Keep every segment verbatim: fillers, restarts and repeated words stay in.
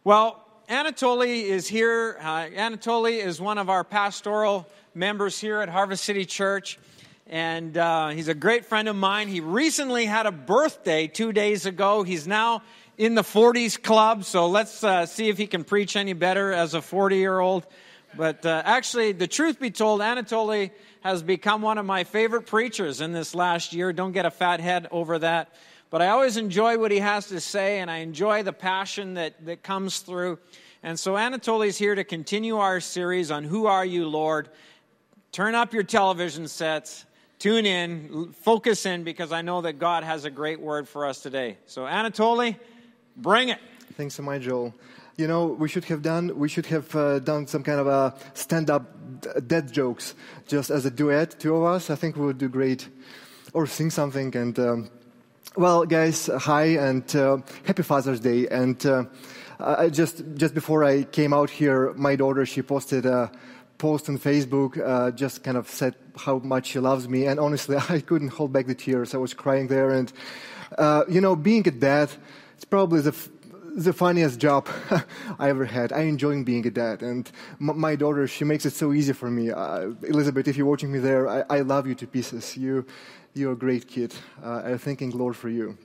Well, Anatoly is here. Uh, Anatoly is one of our pastoral members here at Harvest City Church, and uh, he's a great friend of mine. He recently had a birthday two days ago. He's now in the forties club, so let's uh, see if he can preach any better as a forty-year-old. But uh, actually, the truth be told, Anatoly has become one of my favorite preachers in this last year. Don't get a fat head over that. But I always enjoy what he has to say, and I enjoy the passion that, that comes through. And so Anatoly's here to continue our series on Who Are You, Lord? Turn up your television sets, tune in, focus in, because I know that God has a great word for us today. So Anatoly, bring it. Thanks so much, Joel. You know, we should have done we should have uh, done some kind of a stand-up d- dead jokes just as a duet, two of us. I think we would do great, or sing something. And um, well, guys, hi and uh, happy Father's Day. And uh, I just just before I came out here, my daughter, she posted a post on Facebook, uh, just kind of said how much she loves me. And honestly, I couldn't hold back the tears. I was crying there. And uh, you know, being a dad, it's probably the f- the funniest job I ever had. I enjoy being a dad. And m- my daughter, she makes it so easy for me. Uh, Elizabeth, if you're watching me there, I, I love you to pieces. You, you're a great kid. Uh, I'm thanking Lord for you.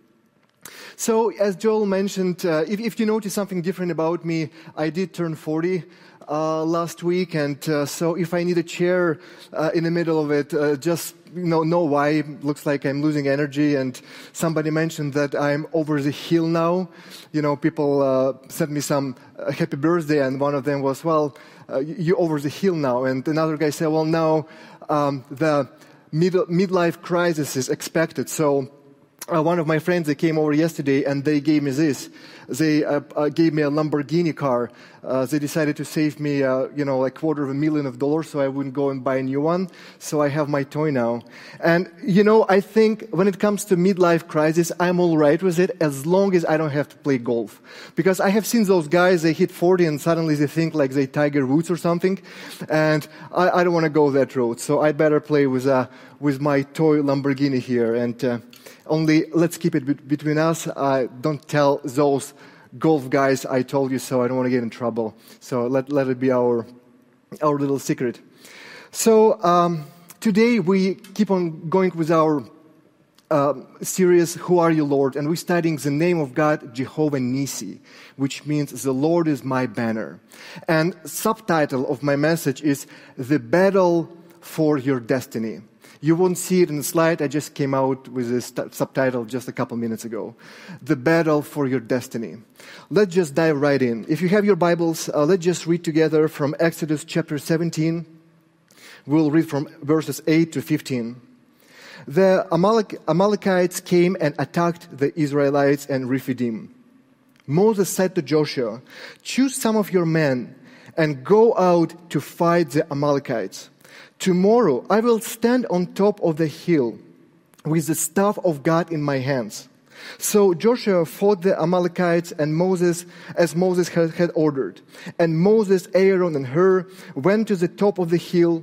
So, as Joel mentioned, uh, if, if you notice something different about me, I did turn forty uh, last week. And uh, so if I need a chair uh, in the middle of it, uh, just you know, know why. Looks like I'm losing energy. And somebody mentioned that I'm over the hill now. You know, people uh, sent me some uh, happy birthday, and one of them was, well, uh, you're over the hill now. And another guy said, well, now um, the mid- midlife crisis is expected. So uh, one of my friends, they came over yesterday, and they gave me this. They uh, uh, gave me a Lamborghini car. Uh, they decided to save me, uh, you know, like quarter of a million of dollars so I wouldn't go and buy a new one. So I have my toy now. And, you know, I think when it comes to midlife crisis, I'm all right with it as long as I don't have to play golf. Because I have seen those guys, they hit forty and suddenly they think like they Tiger Woods or something. And I, I don't want to go that road. So I better play with, uh, with my toy Lamborghini here. And uh, only let's keep it be- between us. Uh, don't tell those golf guys I told you so. I don't want to get in trouble. So let let it be our our little secret. So um, today we keep on going with our uh, series, Who Are You, Lord? And we're studying the name of God, Jehovah Nissi, which means the Lord is my banner. And subtitle of my message is The Battle for Your Destiny. You won't see it in the slide. I just came out with this st- subtitle just a couple minutes ago. The Battle for Your Destiny. Let's just dive right in. If you have your Bibles, uh, let's just read together from Exodus chapter seventeen. We'll read from verses eight to fifteen. The Amalek- Amalekites came and attacked the Israelites and Rephidim. Moses said to Joshua, choose some of your men and go out to fight the Amalekites. Tomorrow I will stand on top of the hill with the staff of God in my hands. So Joshua fought the Amalekites and Moses, as Moses had, had ordered. And Moses, Aaron, and Hur went to the top of the hill.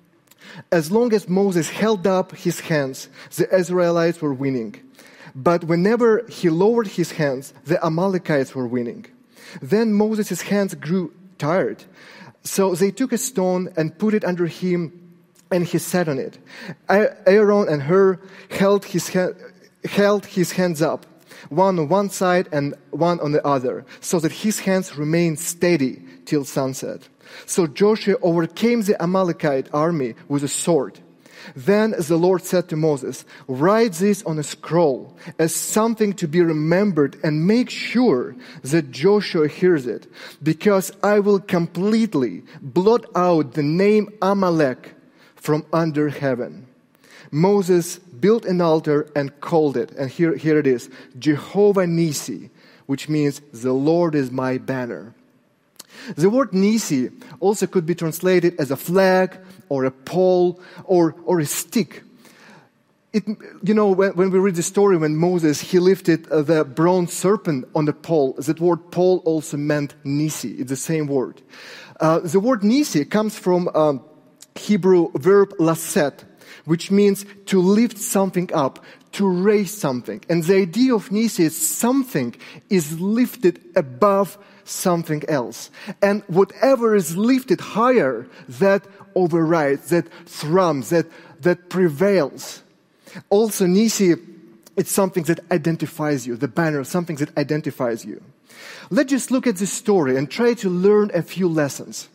As long as Moses held up his hands, the Israelites were winning. But whenever he lowered his hands, the Amalekites were winning. Then Moses' hands grew tired. So they took a stone and put it under him, and he sat on it. Aaron and Hur held his, ha- held his hands up, one on one side and one on the other, so that his hands remained steady till sunset. So Joshua overcame the Amalekite army with a sword. Then the Lord said to Moses, write this on a scroll as something to be remembered, and make sure that Joshua hears it, because I will completely blot out the name Amalek from under heaven. Moses built an altar and called it, and here, here it is, Jehovah Nissi, which means the Lord is my banner. The word Nissi also could be translated as a flag or a pole or, or a stick. It, you know, when, when we read the story, when Moses, he lifted uh, the bronze serpent on the pole, that word pole also meant Nissi. It's the same word. Uh, the word Nissi comes from um, Hebrew verb lasset, which means to lift something up, to raise something. And the idea of Nisi is something is lifted above something else. And whatever is lifted higher, that overrides, that thrums, that, that prevails. Also, Nisi, it's something that identifies you, the banner, something that identifies you. Let's just look at this story and try to learn a few lessons.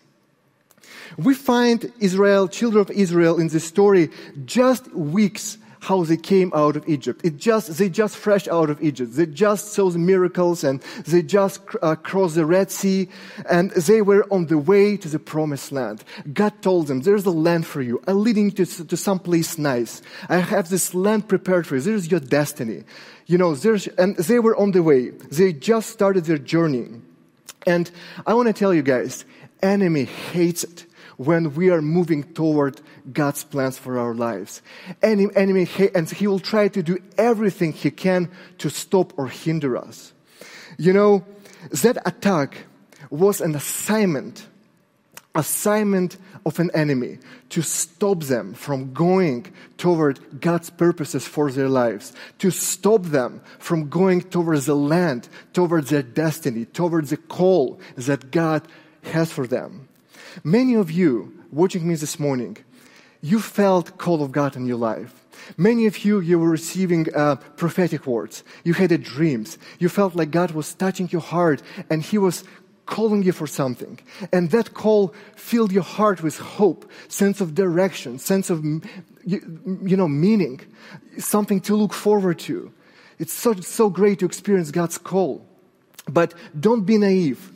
We find Israel, children of Israel in this story just weeks how they came out of Egypt. It just, they just fresh out of Egypt. They just saw the miracles and they just uh, crossed the Red Sea and they were on the way to the promised land. God told them, there's a land for you. I'm leading you to, to someplace nice. I have this land prepared for you. There's your destiny. You know, there's, and they were on the way. They just started their journey. And I want to tell you guys, enemy hates it when we are moving toward God's plans for our lives. Any enemy, and he will try to do everything he can to stop or hinder us. You know, that attack was an assignment, assignment of an enemy to stop them from going toward God's purposes for their lives, to stop them from going towards the land, towards their destiny, towards the call that God has for them. Many of you watching me this morning, you felt call of God in your life. Many of you, you were receiving uh, prophetic words. You had a dreams. You felt like God was touching your heart and He was calling you for something. And that call filled your heart with hope, sense of direction, sense of, you, you know, meaning, something to look forward to. It's so, so great to experience God's call. But don't be naive.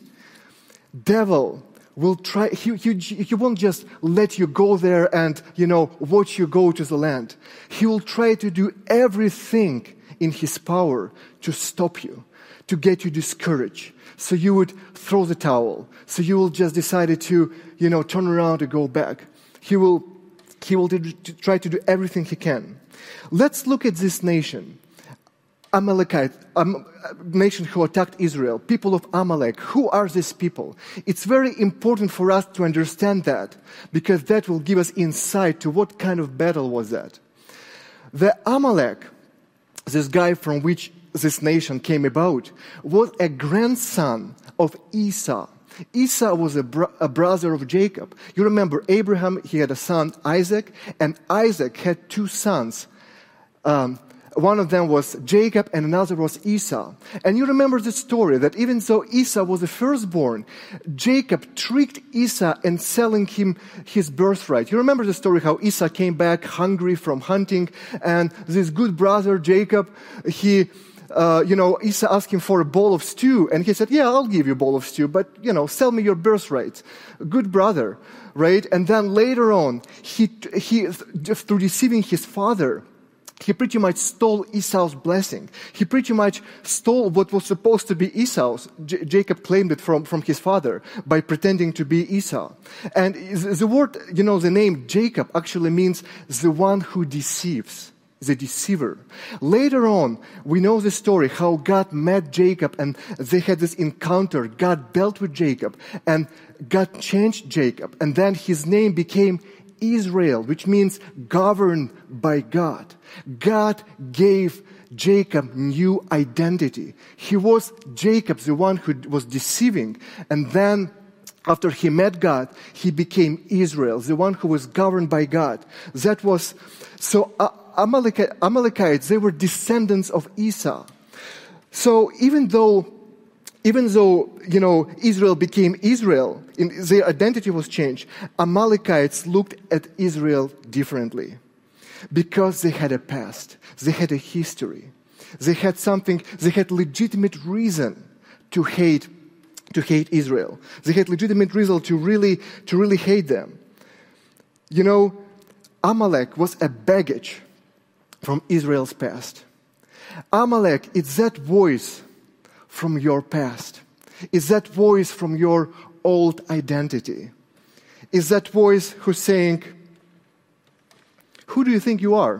Devil will try, he, he, he won't just let you go there and, you know, watch you go to the land. He will try to do everything in his power to stop you, to get you discouraged. So you would throw the towel. So you will just decide to, you know, turn around and go back. He will, he will do, to try to do everything he can. Let's look at this nation. Amalekite, um, nation who attacked Israel, people of Amalek. Who are these people? It's very important for us to understand that, because that will give us insight to what kind of battle was that. The Amalek, this guy from which this nation came about, was a grandson of Esau. Esau was a, bro- a brother of Jacob. You remember Abraham, he had a son, Isaac, and Isaac had two sons. Um, One of them was Jacob and another was Esau. And you remember the story that even though Esau was the firstborn, Jacob tricked Esau in selling him his birthright. You remember the story how Esau came back hungry from hunting, and this good brother Jacob, he, uh, you know, Esau asked him for a bowl of stew, and he said, yeah, I'll give you a bowl of stew, but, you know, sell me your birthright. Good brother, right? And then later on, he, he through deceiving his father, he pretty much stole Esau's blessing. He pretty much stole what was supposed to be Esau's. J- Jacob claimed it from, from his father by pretending to be Esau. And the word, you know, the name Jacob actually means the one who deceives, the deceiver. Later on, we know the story how God met Jacob and they had this encounter. God dealt with Jacob and God changed Jacob. And then his name became Israel, which means governed by God. God gave Jacob new identity. He was Jacob, the one who was deceiving. And then after he met God, he became Israel, the one who was governed by God. That was, so uh, Amalekite, Amalekites, they were descendants of Esau. So even though Even though, you know, Israel became Israel, in, their identity was changed, Amalekites looked at Israel differently because they had a past. They had a history. They had something, they had legitimate reason to hate, to hate Israel. They had legitimate reason to really, to really hate them. You know, Amalek was a baggage from Israel's past. Amalek is that voice from your past? Is that voice from your old identity? Is that voice who's saying, who do you think you are?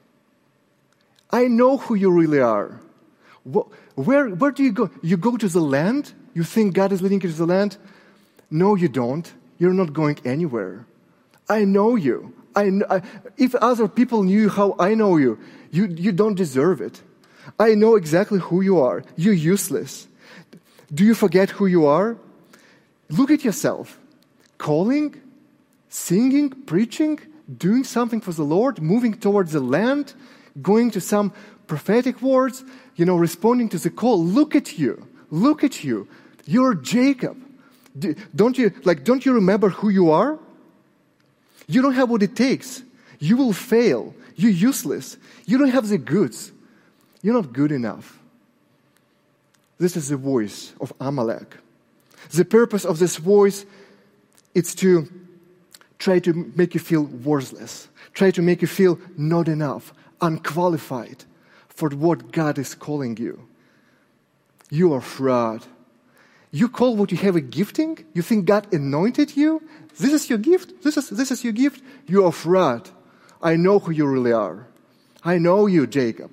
I know who you really are. Where, where do you go? You go to the land? You think God is leading you to the land? No, you don't. You're not going anywhere. I know you. I, I, if other people knew how I know you, you, you don't deserve it. I know exactly who you are. You're useless. Do you forget who you are? Look at yourself. Calling, singing, preaching, doing something for the Lord, moving towards the land, going to some prophetic words, you know, responding to the call. Look at you. Look at you. You're Jacob. Don't you, like, don't you remember who you are? You don't have what it takes. You will fail. You're useless. You don't have the goods. You're not good enough. This is the voice of Amalek. The purpose of this voice is to try to make you feel worthless. Try to make you feel not enough, unqualified for what God is calling you. You are fraud. You call what you have a gifting? You think God anointed you? This is your gift? This is, this is your gift? You are fraud. I know who you really are. I know you, Jacob.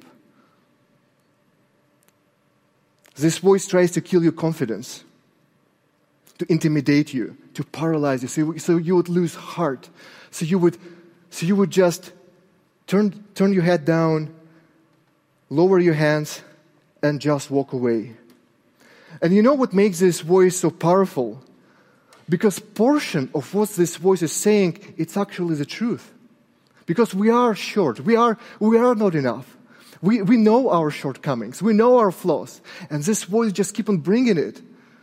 This voice tries to kill your confidence, to intimidate you, to paralyze you, so, so you would lose heart, so you would, so you would just turn, turn your head down, lower your hands, and just walk away. And you know what makes this voice so powerful? Because portion of what this voice is saying, it's actually the truth. Because we are short, we are, we are not enough. We, we know our shortcomings. We know our flaws. And this voice just keep on bringing it.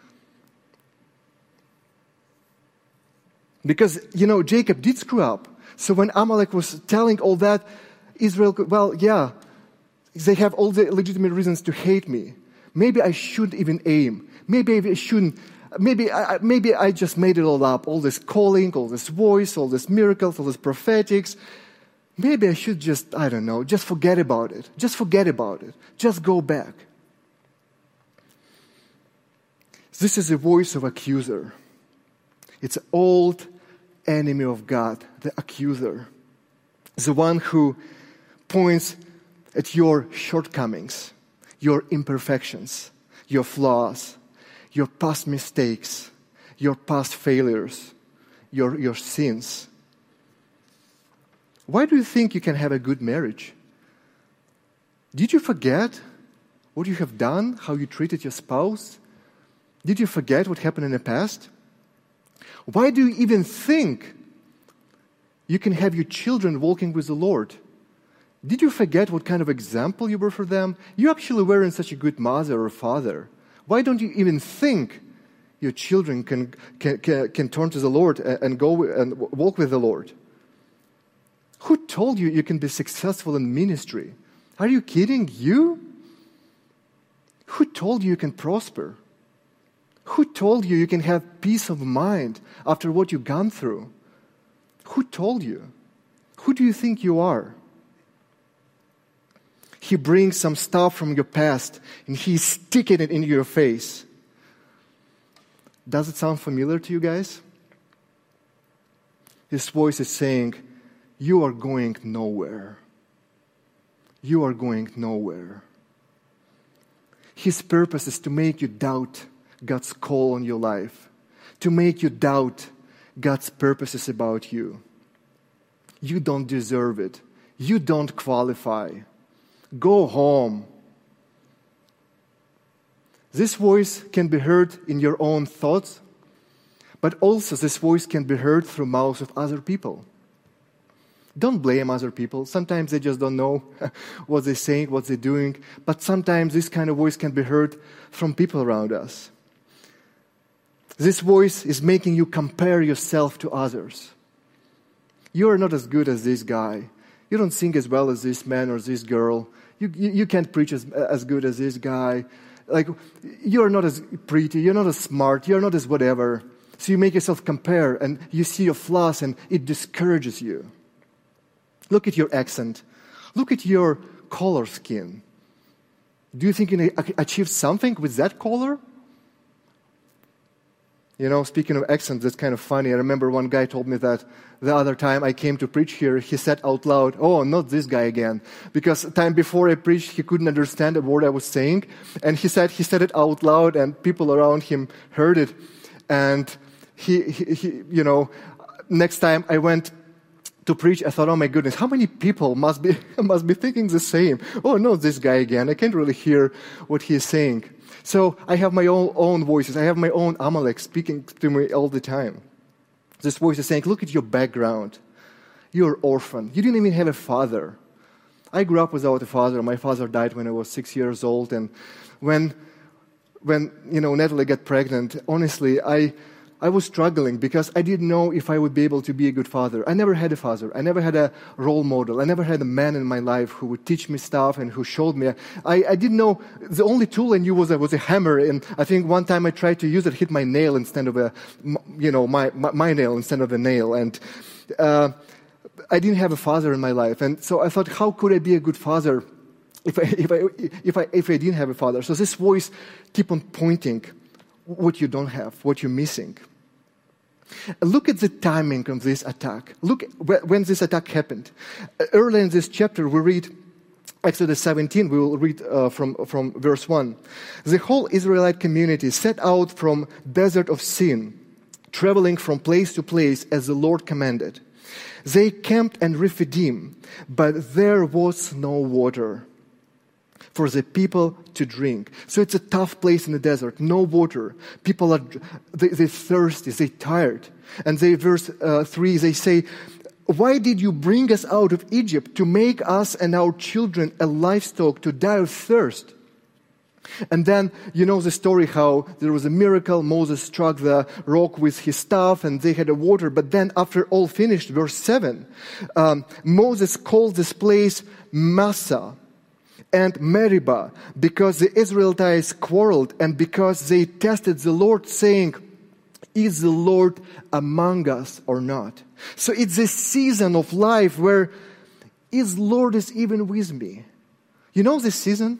Because, you know, Jacob did screw up. So when Amalek was telling all that, Israel, well, yeah, they have all the legitimate reasons to hate me. Maybe I shouldn't even aim. Maybe I shouldn't. Maybe I, maybe I just made it all up. All this calling, all this voice, all these miracles, all this prophetics. Maybe I should just, I don't know, just forget about it. Just forget about it. Just go back. This is the voice of accuser. It's an old enemy of God, the accuser. The one who points at your shortcomings, your imperfections, your flaws, your past mistakes, your past failures, your, your sins. Why do you think you can have a good marriage? Did you forget what you have done, how you treated your spouse? Did you forget what happened in the past? Why do you even think you can have your children walking with the Lord? Did you forget what kind of example you were for them? You actually weren't such a good mother or father. Why don't you even think your children can, can, can, can turn to the Lord and go and walk with the Lord? Who told you you can be successful in ministry? Are you kidding? You? Who told you you can prosper? Who told you you can have peace of mind after what you've gone through? Who told you? Who do you think you are? He brings some stuff from your past and he's sticking it in your face. Does it sound familiar to you guys? His voice is saying, you are going nowhere. You are going nowhere. His purpose is to make you doubt God's call on your life, to make you doubt God's purposes about you. You don't deserve it. You don't qualify. Go home. This voice can be heard in your own thoughts, but also this voice can be heard through mouths of other people. Don't blame other people. Sometimes they just don't know what they're saying, what they're doing. But sometimes this kind of voice can be heard from people around us. This voice is making you compare yourself to others. You are not as good as this guy. You don't sing as well as this man or this girl. You, you, you can't preach as, as good as this guy. Like, you're not as pretty. You're not as smart. You're not as whatever. So you make yourself compare and you see your flaws and it discourages you. Look at your accent. Look at your color skin. Do you think you can achieve something with that color? You know, speaking of accents, that's kind of funny. I remember one guy told me that the other time I came to preach here, he said out loud, oh, not this guy again. Because the time before I preached, he couldn't understand a word I was saying. And he said he said it out loud and people around him heard it. And he, he, he you know, next time I went to preach, I thought, oh my goodness, how many people must be must be thinking the same? Oh no, this guy again. I can't really hear what he is saying. So I have my own, own voices. I have my own Amalek speaking to me all the time. This voice is saying, look at your background. You're an orphan. You didn't even have a father. I grew up without a father. My father died when I was six years old. And when, when you know, Natalie got pregnant, honestly, I... I was struggling because I didn't know if I would be able to be a good father. I never had a father. I never had a role model. I never had a man in my life who would teach me stuff and who showed me. I, I didn't know. The only tool I knew was a, was a hammer. And I think one time I tried to use it, hit my nail instead of a, you know, my, my, my nail instead of a nail. And uh, I didn't have a father in my life. And so I thought, how could I be a good father if I, if I, if I, if I didn't have a father? So this voice keep on pointing what you don't have, what you're missing. Look at the timing of this attack. Look when this attack happened. Earlier in this chapter, we read Exodus seventeen. We will read uh, from, from verse one. The whole Israelite community set out from desert of Sin, traveling from place to place as the Lord commanded. They camped in Rephidim, but there was no water for the people to drink. So it's a tough place in the desert, no water. People are they, they're thirsty, they're tired. And they, verse uh, three, they say, why did you bring us out of Egypt to make us and our children a livestock to die of thirst? And then, you know the story how there was a miracle. Moses struck the rock with his staff and they had a water. But then after all finished, verse seven, um, Moses called this place Massah and Meribah, because the Israelites quarreled and because they tested the Lord, saying, is the Lord among us or not? So it's this season of life where, is Lord is even with me? You know this season?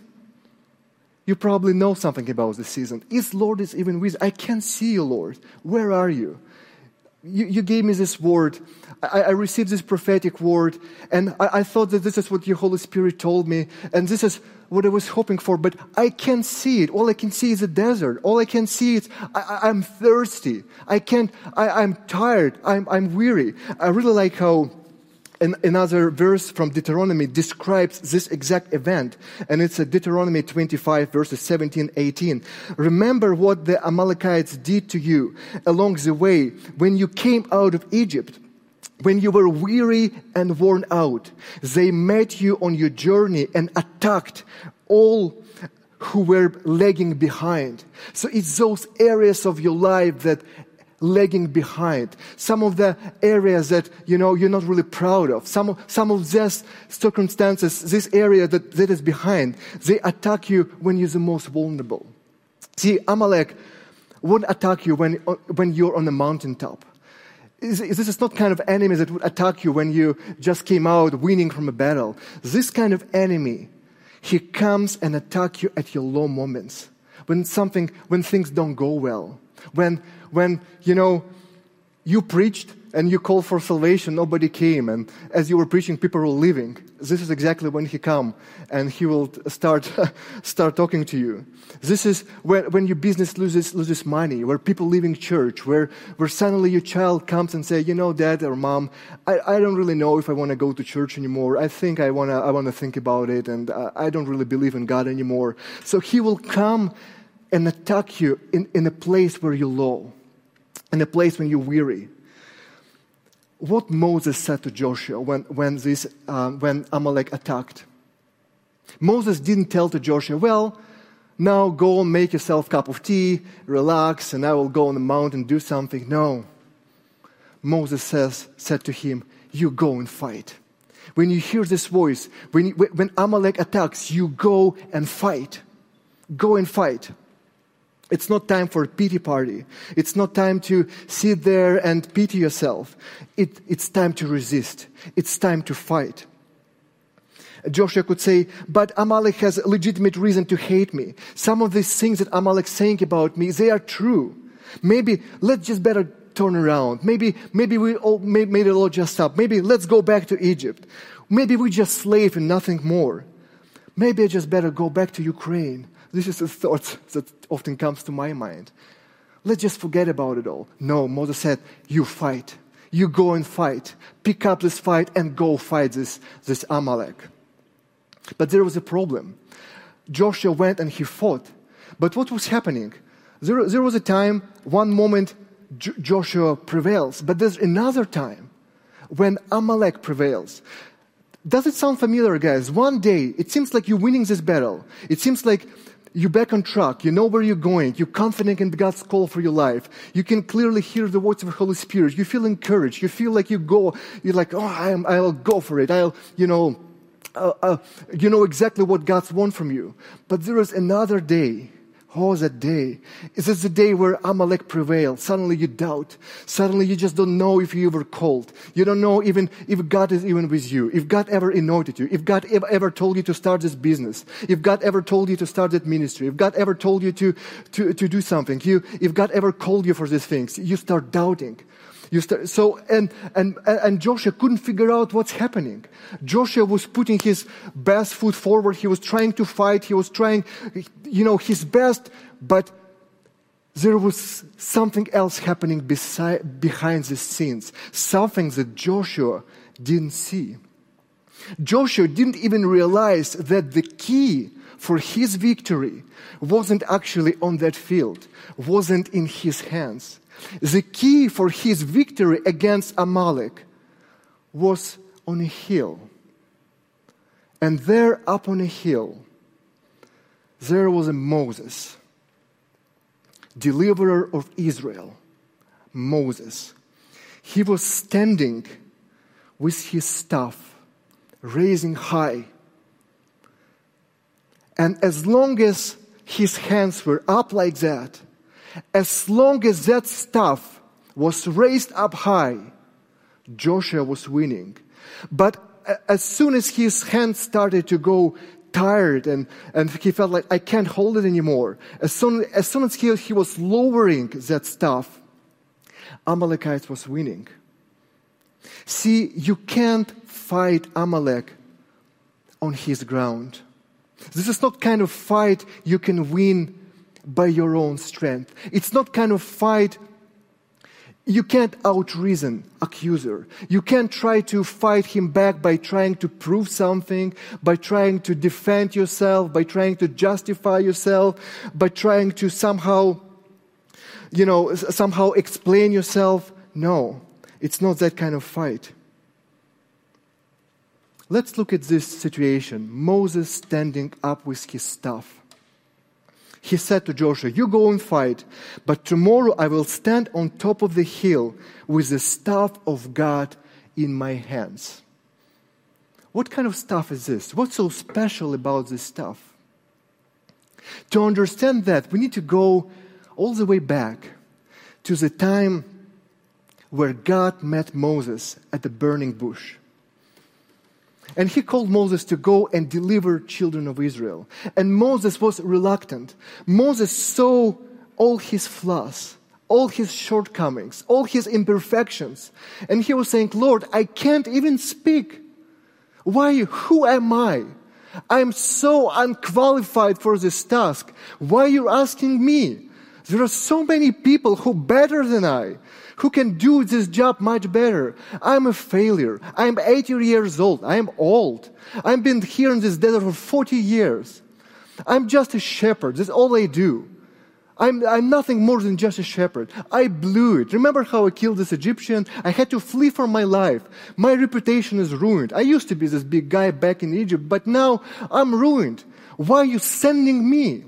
You probably know something about this season. Is Lord is even with me? I can't see you, Lord. Where are you? You, you gave me this word. I, I received this prophetic word, and I, I thought that this is what your Holy Spirit told me, and this is what I was hoping for, but I can't see it. All I can see is a desert. All I can see is I, I, I'm thirsty. I can't, I, I'm tired. I'm, I'm weary. I really like how an, another verse from Deuteronomy describes this exact event, and it's a Deuteronomy twenty-five, verses seventeen, eighteen. Remember what the Amalekites did to you along the way when you came out of Egypt. When you were weary and worn out, they met you on your journey and attacked all who were lagging behind. So it's those areas of your life that lagging behind. Some of the areas that, you know, you're not really proud of. Some, some of these circumstances, this area that, that is behind, they attack you when you're the most vulnerable. See, Amalek won't attack you when, when you're on the mountaintop. This is not kind of enemy that would attack you when you just came out winning from a battle. This kind of enemy, he comes and attacks you at your low moments. When something, when things don't go well. When, when, you know, you preached and you called for salvation, nobody came. And as you were preaching, people were leaving. This is exactly when he comes and he will start, start talking to you. This is when, when your business loses, loses money, where people leaving church, where, where suddenly your child comes and say, you know, Dad or Mom, I, I don't really know if I want to go to church anymore. I think I want to, I want to think about it, and I, I don't really believe in God anymore. So he will come and attack you in, in a place where you're low, in a place when you're weary. What Moses said to Joshua when, when, this, um, when Amalek attacked. Moses didn't tell to Joshua, well, now go and make yourself a cup of tea, relax, and I will go on the mountain and do something. No. Moses says, said to him, you go and fight. When you hear this voice, when, when Amalek attacks, you go and fight. Go and fight. It's not time for a pity party. It's not time to sit there and pity yourself. It, it's time to resist. It's time to fight. Joshua could say, but Amalek has a legitimate reason to hate me. Some of these things that Amalek's saying about me, they are true. Maybe let's just better turn around. Maybe maybe we all made, made it all just up. Maybe let's go back to Egypt. Maybe we just slave and nothing more. Maybe I just better go back to Ukraine. This is a thought that often comes to my mind. Let's just forget about it all. No, Moses said, you fight. You go and fight. Pick up this fight and go fight this, this Amalek. But there was a problem. Joshua went and he fought. But what was happening? There, there was a time, one moment, J- Joshua prevails. But there's another time when Amalek prevails. Does it sound familiar, guys? One day, it seems like you're winning this battle. It seems like you're back on track. You know where you're going. You're confident in God's call for your life. You can clearly hear the voice of the Holy Spirit. You feel encouraged. You feel like you go. You're like, oh, I'm, I'll go for it. I'll, you know, uh, uh, you know exactly what God's want from you. But there is another day. Oh, that day. Is this the day where Amalek prevailed? Suddenly you doubt. Suddenly you just don't know if you were called. You don't know even if God is even with you. If God ever anointed you. If God ever, ever told you to start this business. If God ever told you to start that ministry. If God ever told you to, to, to do something. You, if God ever called you for these things. You start doubting. You start, so, and, and, and Joshua couldn't figure out what's happening. Joshua was putting his best foot forward. He was trying to fight. He was trying, you know, his best, but there was something else happening beside, behind the scenes. Something that Joshua didn't see. Joshua didn't even realize that the key for his victory wasn't actually on that field, wasn't in his hands. The key for his victory against Amalek was on a hill. And there up on a hill, there was a Moses, deliverer of Israel. Moses. He was standing with his staff, raising high. And as long as his hands were up like that, as long as that staff was raised up high, Joshua was winning. But as soon as his hands started to go tired and, and he felt like, I can't hold it anymore, as soon as, soon as he, he was lowering that staff, Amalekites was winning. See, you can't fight Amalek on his ground. This is not kind of fight you can win by your own strength. It's not kind of fight you can't out-reason accuser. You can't try to fight him back by trying to prove something, by trying to defend yourself, by trying to justify yourself, by trying to somehow, you know, somehow explain yourself. No, it's not that kind of fight. Let's look at this situation. Moses standing up with his staff. He said to Joshua, you go and fight, but tomorrow I will stand on top of the hill with the staff of God in my hands. What kind of staff is this? What's so special about this staff? To understand that, we need to go all the way back to the time where God met Moses at the burning bush. And he called Moses to go and deliver children of Israel. And Moses was reluctant. Moses saw all his flaws, all his shortcomings, all his imperfections. And he was saying, Lord, I can't even speak. Why? Who am I? I'm so unqualified for this task. Why are you asking me? There are so many people who are better than I, who can do this job much better. I'm a failure. I'm eighty years old. I'm old. I've been here in this desert for forty years. I'm just a shepherd. That's all I do. I'm, I'm nothing more than just a shepherd. I blew it. Remember how I killed this Egyptian? I had to flee for my life. My reputation is ruined. I used to be this big guy back in Egypt, but now I'm ruined. Why are you sending me?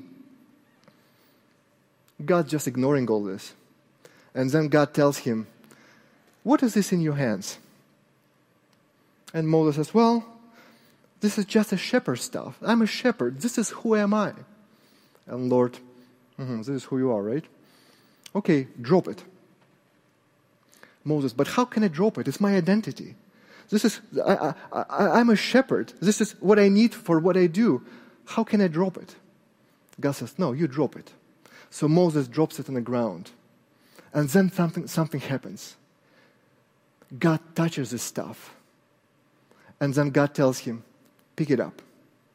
God's just ignoring all this. And then God tells him, what is this in your hands? And Moses says, well, this is just a shepherd stuff. I'm a shepherd. This is who am I? And Lord, mm-hmm, this is who you are, right? Okay, drop it. Moses, but how can I drop it? It's my identity. This is, I, I, I, I'm a shepherd. This is what I need for what I do. How can I drop it? God says, no, you drop it. So Moses drops it on the ground. And then something, something happens. God touches the staff. And then God tells him, pick it up.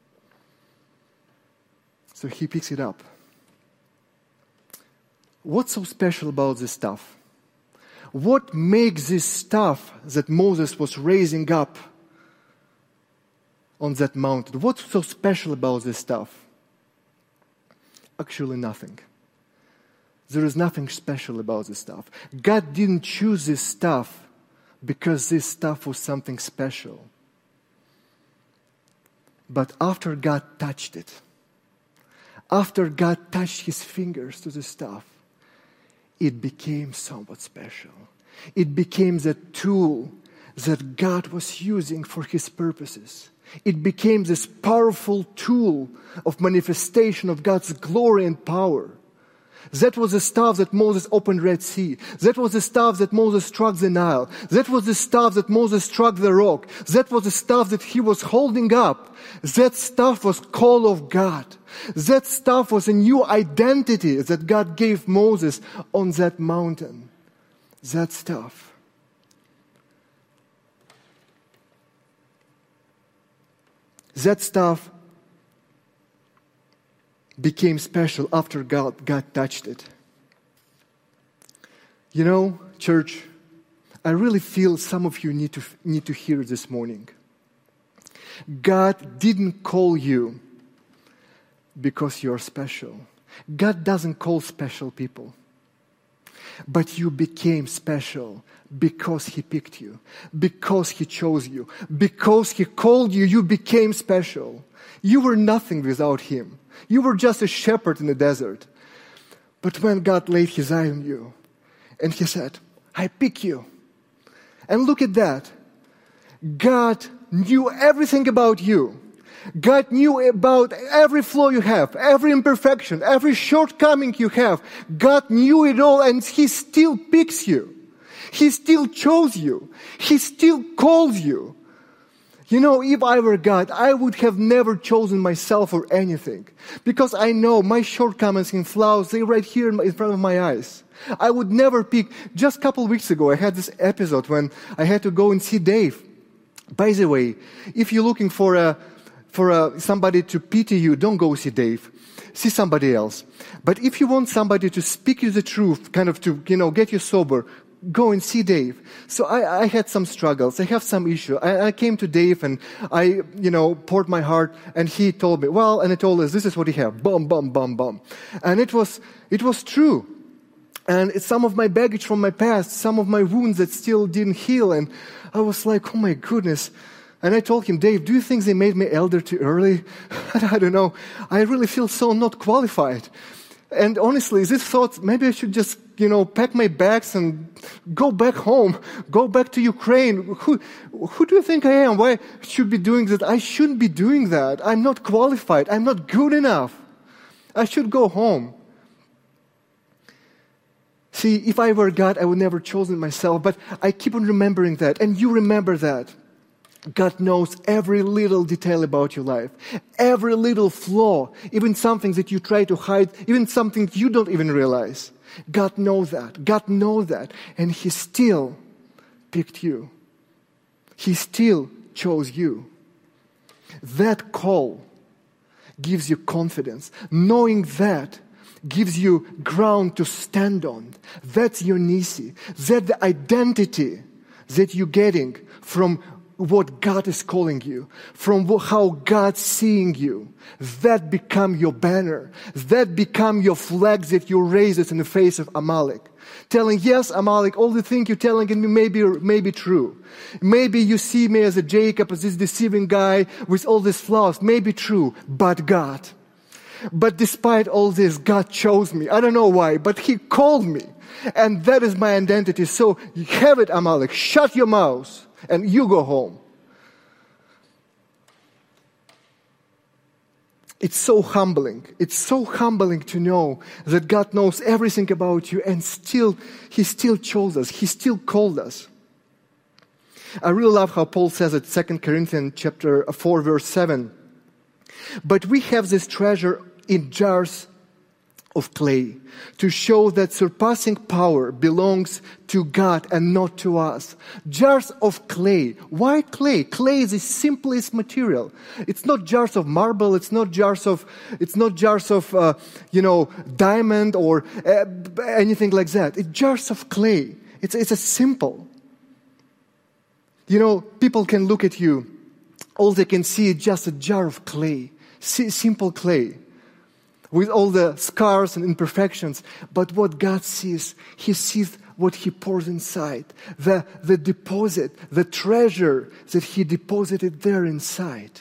So he picks it up. What's so special about this staff? What makes this staff that Moses was raising up on that mountain? What's so special about this staff? Actually nothing. There is nothing special about this staff. God didn't choose this staff because this staff was something special. But after God touched it, after God touched his fingers to the staff, it became somewhat special. It became the tool that God was using for his purposes. It became this powerful tool of manifestation of God's glory and power. That was the staff that Moses opened Red Sea. That was the staff that Moses struck the Nile. That was the staff that Moses struck the rock. That was the staff that he was holding up. That staff was call of God. That staff was a new identity that God gave Moses on that mountain. That staff. That staff became special after God, God touched it. You know, church, I really feel some of you need to, need to hear this morning. God didn't call you because you're special. God doesn't call special people. But you became special because he picked you, because he chose you, because he called you, you became special. You were nothing without him. You were just a shepherd in the desert. But when God laid his eye on you, and he said, I pick you. And look at that. God knew everything about you. God knew about every flaw you have, every imperfection, every shortcoming you have. God knew it all, and he still picks you. He still chose you. He still calls you. You know, if I were God, I would have never chosen myself or anything. Because I know my shortcomings and flaws, they're right here in front of my eyes. I would never pick. Just a couple of weeks ago, I had this episode when I had to go and see Dave. By the way, if you're looking for a, for a, somebody to pity you, don't go see Dave. See somebody else. But if you want somebody to speak you the truth, kind of to, you know, get you sober, go and see Dave. So I, I had some struggles. I have some issue. I, I came to Dave and I, you know, poured my heart, and he told me, well, and I told us, this is what you have. Bum, bum, bum, bum. And it was, it was true. And it's some of my baggage from my past, some of my wounds that still didn't heal. And I was like, oh my goodness. And I told him, Dave, do you think they made me elder too early? I don't know. I really feel so not qualified. And honestly, this thought, maybe I should just, you know, pack my bags and go back home, go back to Ukraine. Who, who do you think I am? Why should I be doing that? I shouldn't be doing that. I'm not qualified. I'm not good enough. I should go home. See, if I were God, I would never chosen myself, but I keep on remembering that, and you remember that. God knows every little detail about your life, every little flaw, even something that you try to hide, even something you don't even realize. God knows that. God knows that. And he still picked you. He still chose you. That call gives you confidence. Knowing that gives you ground to stand on. That's your Nisi. That's the identity that you're getting from what God is calling you, from how God's seeing you. That become your banner. That become your flag that you raise in the face of Amalek. Telling, yes, Amalek, all the things you're telling me may be, may be true. Maybe you see me as a Jacob, as this deceiving guy with all these flaws. May be true, but God. But despite all this, God chose me. I don't know why, but he called me. And that is my identity. So have it, Amalek. Shut your mouth. And you go home. It's so humbling. It's so humbling to know that God knows everything about you, and still, he still chose us. He still called us. I really love how Paul says it, Second Corinthians chapter four, verse seven. But we have this treasure in jars of clay, to show that surpassing power belongs to God and not to us. Jars of clay. Why clay? Clay is the simplest material. It's not jars of marble. It's not jars of. It's not jars of, uh, you know, diamond or uh, anything like that. It's jars of clay. It's, it's a simple. You know, people can look at you. All they can see is just a jar of clay, simple clay, with all the scars and imperfections. But what God sees, He sees what He pours inside, the, the deposit, the treasure that He deposited there inside.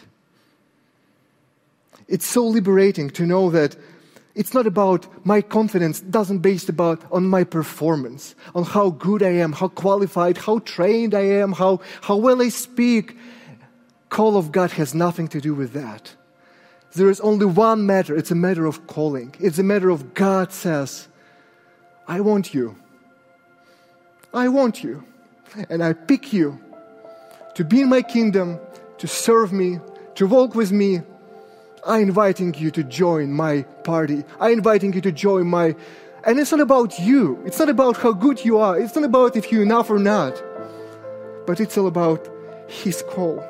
It's so liberating to know that it's not about my confidence, doesn't based about on my performance, on how good I am, how qualified, how trained I am, how, how well I speak. Call of God has nothing to do with that. There is only one matter. It's a matter of calling. It's a matter of God says, I want you. I want you. And I pick you to be in my kingdom, to serve me, to walk with me. I'm inviting you to join my party. I'm inviting you to join my... And it's not about you. It's not about how good you are. It's not about if you're enough or not. But it's all about His call.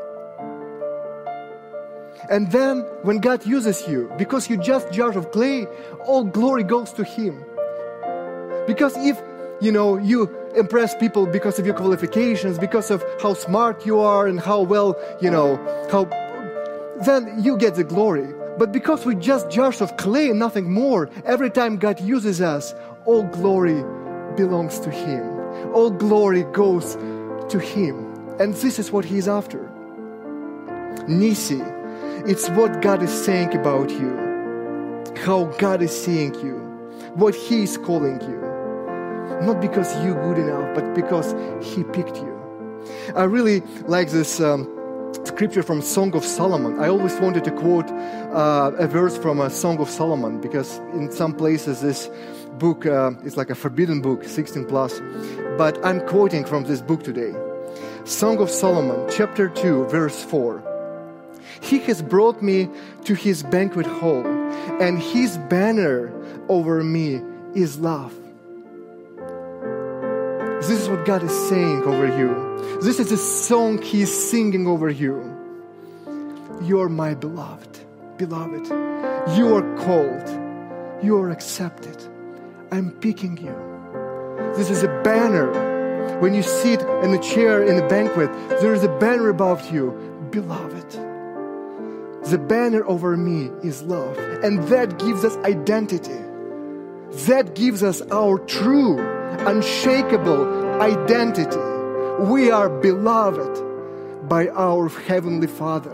And then when God uses you, because you're just jars of clay, all glory goes to Him. Because if, you know, you impress people because of your qualifications, because of how smart you are and how well, you know, how, then you get the glory. But because we're just jars of clay and nothing more, every time God uses us, all glory belongs to Him. All glory goes to Him. And this is what He's after. Nisi. It's what God is saying about you, how God is seeing you, what He is calling you. Not because you're good enough, but because He picked you. I really like this um, scripture from Song of Solomon. I always wanted to quote uh, a verse from a Song of Solomon, because in some places this book uh, is like a forbidden book, sixteen plus. But I'm quoting from this book today. Song of Solomon, chapter two, verse four. He has brought me to His banquet hall, and His banner over me is love. This is what God is saying over you. This is a song He is singing over you. You are my beloved. Beloved, you are called. You are accepted. I'm picking you. This is a banner. When you sit in a chair in a banquet, there is a banner above you. Beloved. The banner over me is love. And that gives us identity. That gives us our true, unshakable identity. We are beloved by our Heavenly Father.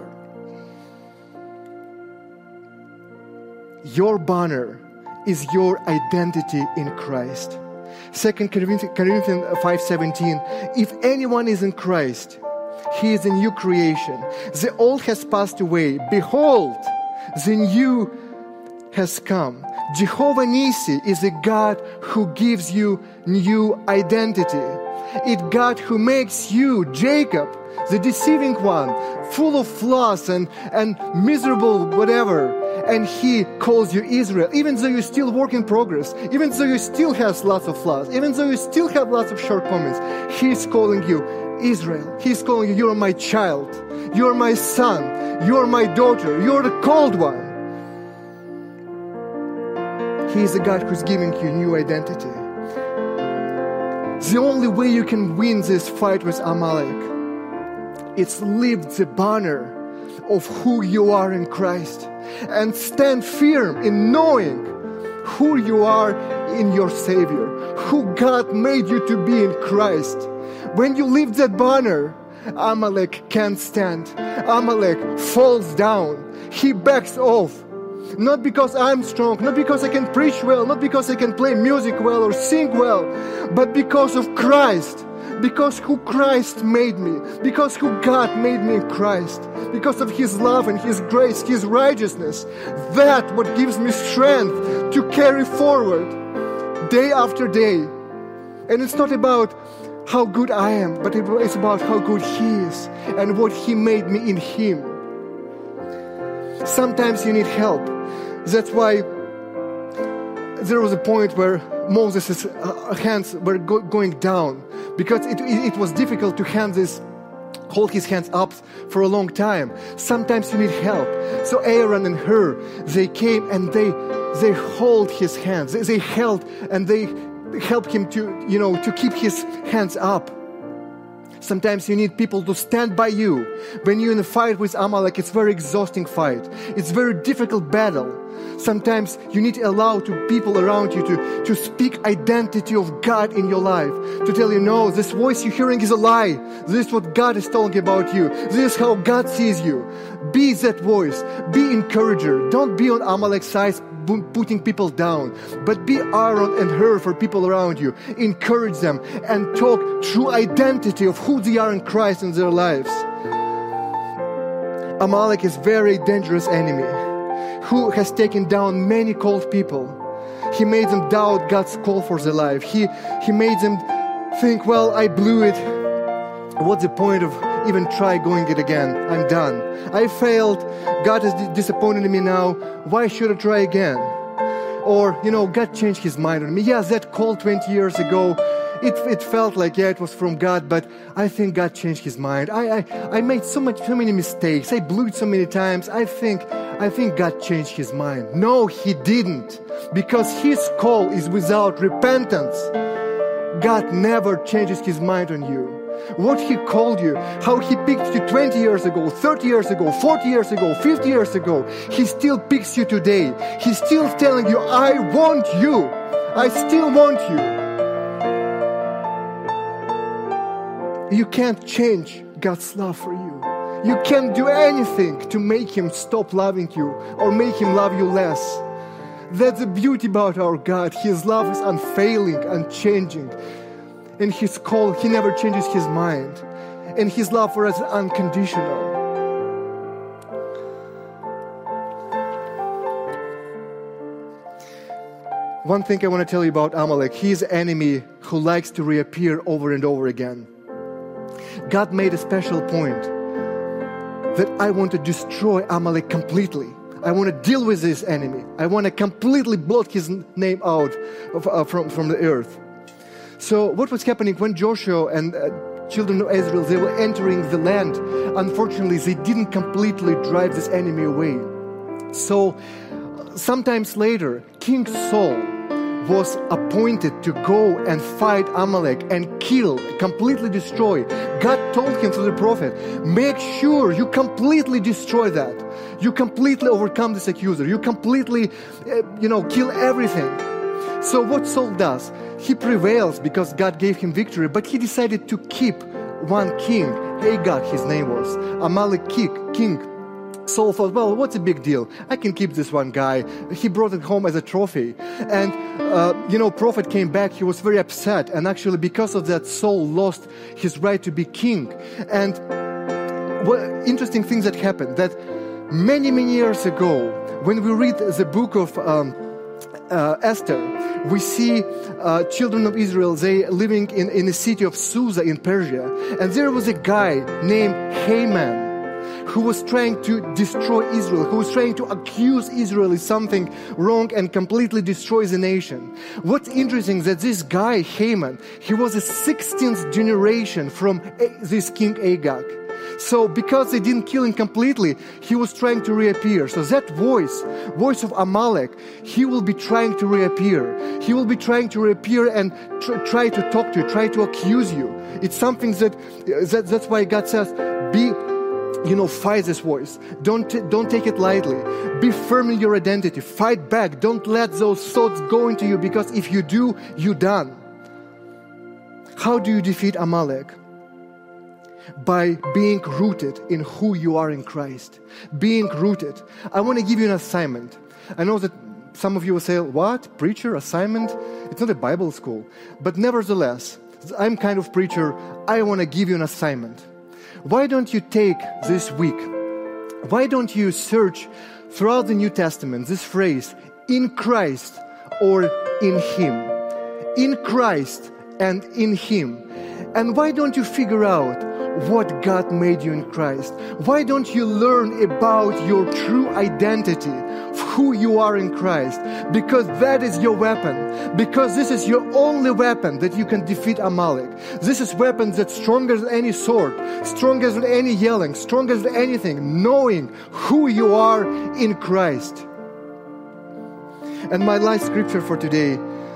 Your banner is your identity in Christ. Second Corinthians five seventeen. If anyone is in Christ, he is a new creation. The old has passed away. Behold, the new has come. Jehovah Nisi is a God who gives you new identity. It's God who makes you, Jacob, the deceiving one, full of flaws and, and miserable whatever. And He calls you Israel, even though you still work in progress, even though you still have lots of flaws, even though you still have lots of shortcomings. He's calling you Israel. He's calling you, you are my child. You are my son. You are my daughter. You are the called one. He is a God who's giving you new identity. The only way you can win this fight with Amalek, it's lift the banner of who you are in Christ and stand firm in knowing who you are in your Savior, who God made you to be in Christ. When you lift that banner, Amalek can't stand. Amalek falls down. He backs off. Not because I'm strong, not because I can preach well, not because I can play music well or sing well, but because of Christ. Because who Christ made me. Because who God made me in Christ. Because of His love and His grace, His righteousness. That's what gives me strength to carry forward day after day. And it's not about how good I am, but it's about how good He is and what He made me in Him. Sometimes you need help. That's why there was a point where Moses' hands were go- going down because it, it, it was difficult to hand this, hold his hands up for a long time. Sometimes you need help. So Aaron and Hur, they came and they they hold his hands. They, they held and they help him to, you know, to keep his hands up. Sometimes you need people to stand by you. When you're in a fight with Amalek, it's a very exhausting fight. It's a very difficult battle. Sometimes you need to allow to people around you to, to speak identity of God in your life. To tell you, no, this voice you're hearing is a lie. This is what God is talking about you. This is how God sees you. Be that voice. Be encourager. Don't be on Amalek's side putting people down. But be Aaron and Hur for people around you. Encourage them and talk true identity of who they are in Christ in their lives. Amalek is a very dangerous enemy who has taken down many called people. He made them doubt God's call for their life. He, he made them think, well, I blew it. What's the point of even try going it again? I'm done. I failed. God has disappointed me now. Why should I try again? Or, you know, God changed his mind on me. Yes, that call twenty years ago, it, it felt like, yeah, it was from God, but I think God changed his mind. I, I, I made so much, so many mistakes. I blew it so many times. I think, I think God changed his mind. No, he didn't. Because his call is without repentance. God never changes his mind on you. What he called you, how he picked you twenty years ago, thirty years ago, forty years ago, fifty years ago, he still picks you today. He's still telling you, I want you. I still want you. You can't change God's love for you. You can't do anything to make him stop loving you or make him love you less. That's the beauty about our God. His love is unfailing, unchanging. And his call, he never changes his mind. And his love for us is unconditional. One thing I want to tell you about Amalek, he is an enemy who likes to reappear over and over again. God made a special point that I want to destroy Amalek completely. I want to deal with this enemy. I want to completely blot his name out of, uh, from, from the earth. So what was happening when Joshua and uh, children of Israel, they were entering the land, unfortunately, they didn't completely drive this enemy away. So sometimes later, King Saul was appointed to go and fight Amalek and kill, completely destroy. God told him through the prophet, make sure you completely destroy that. You completely overcome this accuser. You completely, uh, you know, kill everything. So what Saul does, he prevails because God gave him victory, but he decided to keep one king, Agag his name was, Amalek king. Saul thought, well, what's a big deal? I can keep this one guy. He brought it home as a trophy. And, uh, you know, prophet came back, he was very upset. And actually because of that, Saul lost his right to be king. And what interesting things that happened, that many, many years ago, when we read the book of um, uh, Esther, we see uh, children of Israel, they living in, in the city of Susa in Persia. And there was a guy named Haman who was trying to destroy Israel, who was trying to accuse Israel of something wrong and completely destroy the nation. What's interesting is that this guy, Haman, he was a sixteenth generation from this king Agag. So because they didn't kill him completely, he was trying to reappear. So that voice, voice of Amalek, he will be trying to reappear. He will be trying to reappear and tr- try to talk to you, try to accuse you. It's something that, that that's why God says, be, you know, fight this voice. Don't, t- don't take it lightly. Be firm in your identity. Fight back. Don't let those thoughts go into you, because if you do, you're done. How do you defeat Amalek? By being rooted in who you are in Christ. Being rooted. I want to give you an assignment. I know that some of you will say, what? Preacher? Assignment? It's not a Bible school. But nevertheless, I'm kind of preacher. I want to give you an assignment. Why don't you take this week? Why don't you search throughout the New Testament this phrase, in Christ or in Him? In Christ and in Him. And why don't you figure out what God made you in Christ? Why don't you learn about your true identity, who you are in Christ? Because that is your weapon. Because this is your only weapon that you can defeat Amalek. This is weapon that's stronger than any sword, stronger than any yelling, stronger than anything, knowing who you are in Christ. And my last scripture for today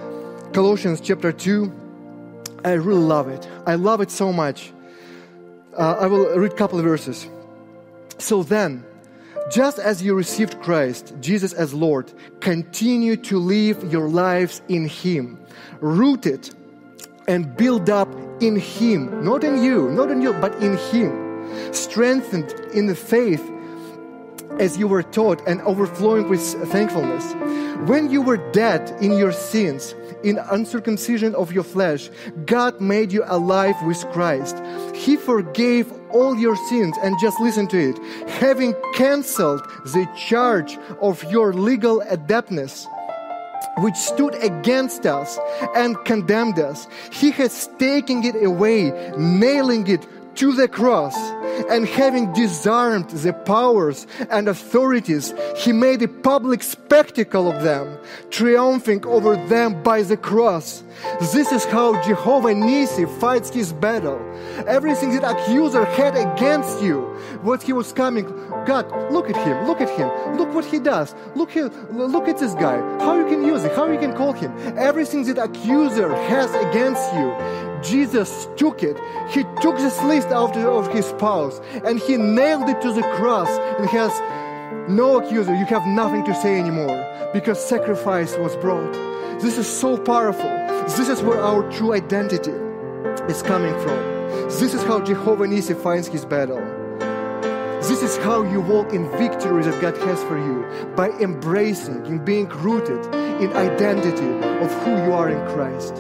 Colossians chapter two. I really love it. I love it so much. Uh, I will read a couple of verses. So then, just as you received Christ, Jesus as Lord, continue to live your lives in Him, rooted and built up in Him, not in you, not in you, but in Him, strengthened in the faith as you were taught and overflowing with thankfulness. When you were dead in your sins, in uncircumcision of your flesh, God made you alive with Christ. He forgave all your sins, and just listen to it, having cancelled the charge of your legal indebtedness, which stood against us and condemned us. He has taken it away, nailing it to the cross, and having disarmed the powers and authorities, He made a public spectacle of them, triumphing over them by the cross. This is how Jehovah Nissi fights His battle. Everything that accuser had against you, what he was coming, God, look at him, look at him, look what he does, look here, look at this guy, how you can use it, how you can call him. Everything that accuser has against you, Jesus took it. He took this list out of His spouse and He nailed it to the cross, and He has no accuser. You have nothing to say anymore because sacrifice was brought. This is so powerful. This is where our true identity is coming from. This is how Jehovah Nissi finds His battle. This is how you walk in victory that God has for you, by embracing and being rooted in identity of who you are in Christ.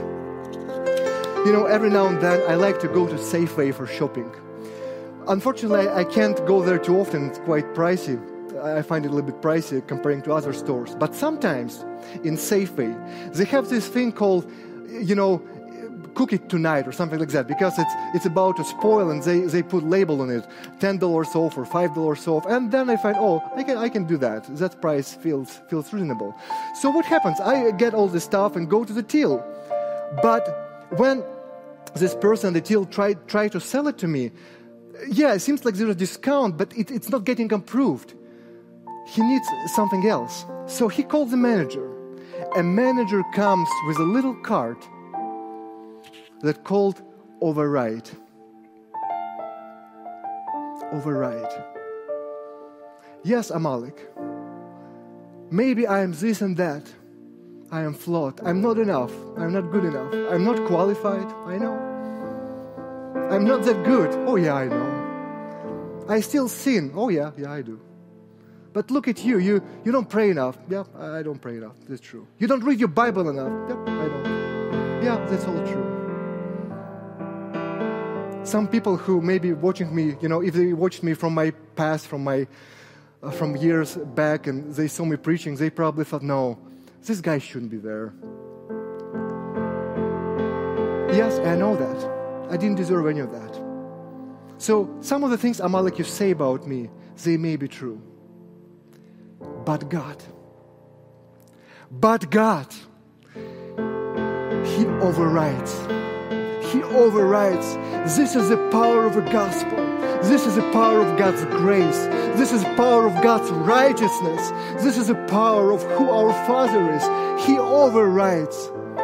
You know, every now and then I like to go to Safeway for shopping. Unfortunately, I can't go there too often. It's quite pricey. I find it a little bit pricey comparing to other stores. But sometimes in Safeway, they have this thing called, you know, cook it tonight or something like that, because it's it's about to spoil, and they, they put label on it, ten dollars off or five dollars off, and then I find, oh, I can I can do that. That price feels feels reasonable. So what happens? I get all this stuff and go to the till. But when this person, the till, try, try to sell it to me, yeah, it seems like there's a discount, but it, it's not getting approved. He needs something else. So he calls the manager. A manager comes with a little card that called override. Override. Yes, Amalek. Maybe I am this and that. I am flawed. I'm not enough. I'm not good enough. I'm not qualified. I know. I'm not that good. Oh yeah, I know. I still sin. Oh yeah, yeah, I do. But look at you. You you don't pray enough. Yeah, I don't pray enough. That's true. You don't read your Bible enough. Yeah, I don't. Yeah, that's all true. Some people who may be watching me, you know, if they watched me from my past, from my uh, from years back, and they saw me preaching, they probably thought, no, this guy shouldn't be there. Yes, I know that. I didn't deserve any of that. So some of the things, Amalek, you say about me, they may be true. But God, but God, He overrides. He overrides. This is the power of the gospel. This is the power of God's grace. This is the power of God's righteousness. This is the power of who our Father is. He overrides.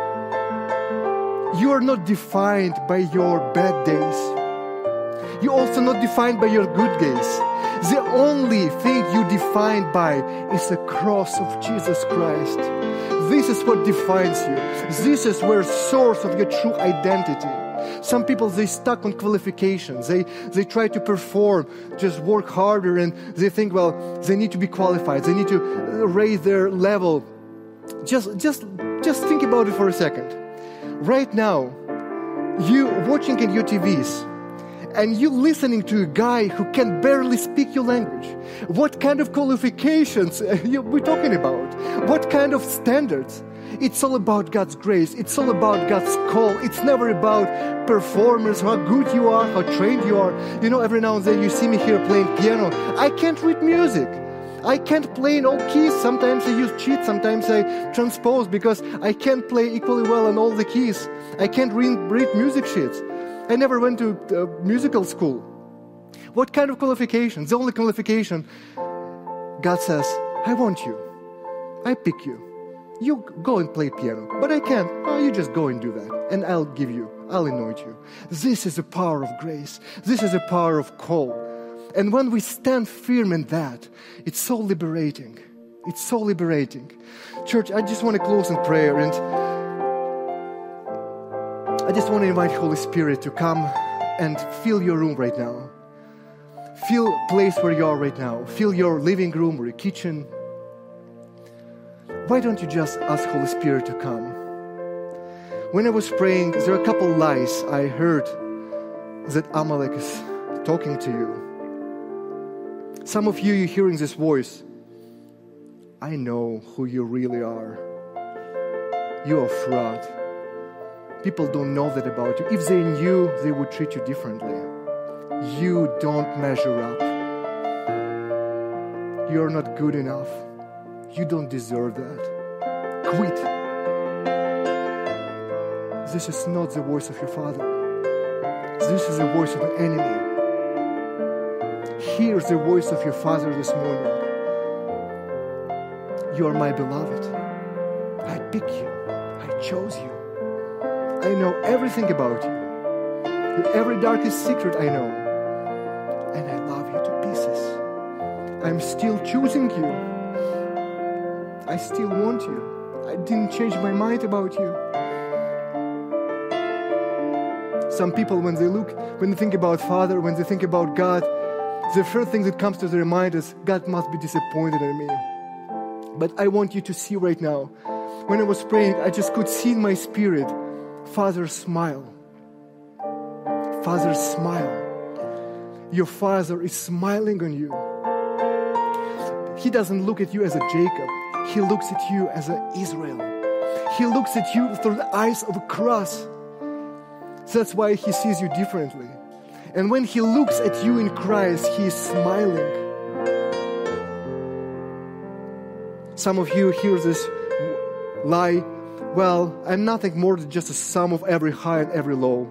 You are not defined by your bad days. You're also not defined by your good days. The only thing you're defined by is the cross of Jesus Christ. This is what defines you. This is where source of your true identity. Some people, they stuck on qualifications. They they try to perform, just work harder, and they think, well, they need to be qualified. They need to raise their level. Just just just think about it for a second. Right now, you watching in your T Vs, and you listening to a guy who can barely speak your language. What kind of qualifications are we talking about? What kind of standards? It's all about God's grace. It's all about God's call. It's never about performance, how good you are, how trained you are. You know, every now and then you see me here playing piano. I can't read music. I can't play in all keys. Sometimes I use cheat. Sometimes I transpose because I can't play equally well on all the keys. I can't read, read music sheets. I never went to uh, musical school. What kind of qualifications? The only qualification, God says, I want you. I pick you. You go and play piano. But I can't. Oh, you just go and do that. And I'll give you, I'll anoint you. This is the power of grace. This is the power of call. And when we stand firm in that, it's so liberating. It's so liberating. Church, I just want to close in prayer. And I just want to invite Holy Spirit to come and fill your room right now. Fill the place where you are right now. Fill your living room or your kitchen. Why don't you just ask Holy Spirit to come? When I was praying, there are a couple lies I heard that Amalek is talking to you. Some of you, you're hearing this voice. I know who you really are. You are fraud. People don't know that about you. If they knew, they would treat you differently. You don't measure up. You're not good enough. You don't deserve that. Quit. This is not the voice of your Father. This is the voice of the enemy. Hear the voice of your Father this morning. You are my beloved. I picked you. I chose you. I know everything about you. Your every darkest secret I know. And I love you to pieces. I'm still choosing you. I still want you. I didn't change my mind about you. Some people, when they look, when they think about Father, when they think about God, the first thing that comes to their mind is, God must be disappointed in me. But I want you to see right now, when I was praying, I just could see in my spirit, Father, smile. Father, smile. Your Father is smiling on you. He doesn't look at you as a Jacob. He looks at you as an Israel. He looks at you through the eyes of a cross. That's why He sees you differently. And when He looks at you in Christ, He is smiling. Some of you hear this lie, well, I'm nothing more than just a sum of every high and every low.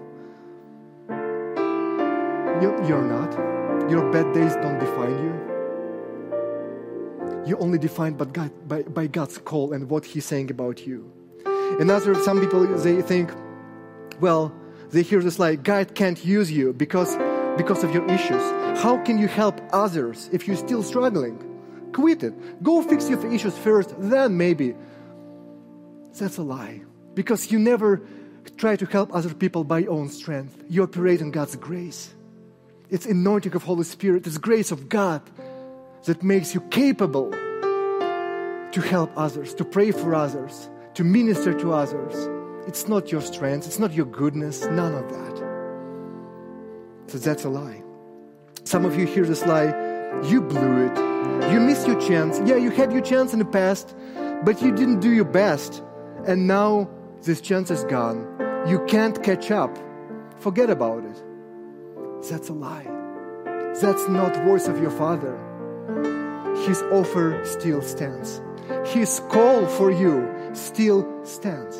You're not. Your bad days don't define you. You're only defined by, God, by, by God's call and what He's saying about you. And other, some people, they think, well, they hear this lie, God can't use you because, because of your issues. How can you help others if you're still struggling? Quit it. Go fix your issues first, then maybe. That's a lie. Because you never try to help other people by your own strength. You operate in God's grace. It's anointing of Holy Spirit. It's grace of God that makes you capable to help others, to pray for others, to minister to others. It's not your strength. It's not your goodness. None of that. So that's a lie. Some of you hear this lie. You blew it. You missed your chance. Yeah, you had your chance in the past, but you didn't do your best. And now this chance is gone. You can't catch up. Forget about it. That's a lie. That's not the voice of your Father. His offer still stands. His call for you still stands.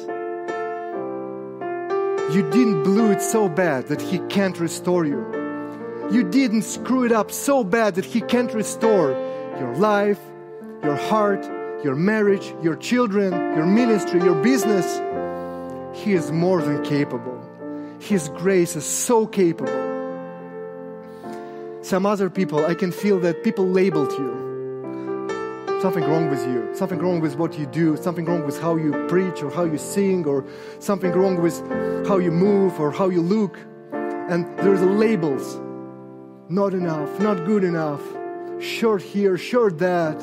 You didn't blow it so bad that He can't restore you. You didn't screw it up so bad that He can't restore your life, your heart, your marriage, your children, your ministry, your business. He is more than capable. His grace is so capable. Some other people, I can feel that people labeled you. Something wrong with you. Something wrong with what you do. Something wrong with how you preach or how you sing, or something wrong with how you move or how you look. And there's labels. Not enough, not good enough. Short here, short that.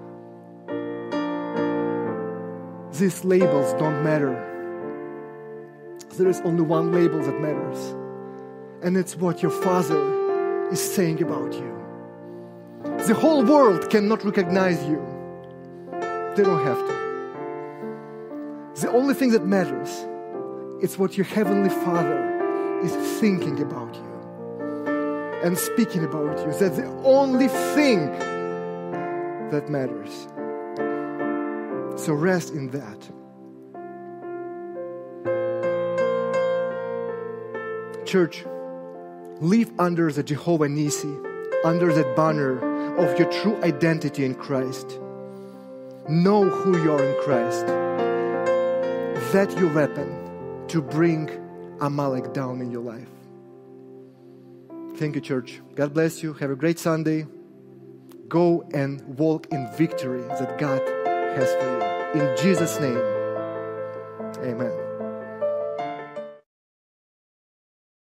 These labels don't matter. There is only one label that matters. And it's what your Father is saying about you. The whole world cannot recognize you. They don't have to. The only thing that matters is what your Heavenly Father is thinking about you and speaking about you. That's the only thing that matters. So rest in that. Church, live under the Jehovah Nissi, under that banner of your true identity in Christ. Know who you are in Christ. that your weapon to bring Amalek down in your life. Thank you, church. God bless you. Have a great Sunday. Go and walk in victory that God has for you. In Jesus' name, amen.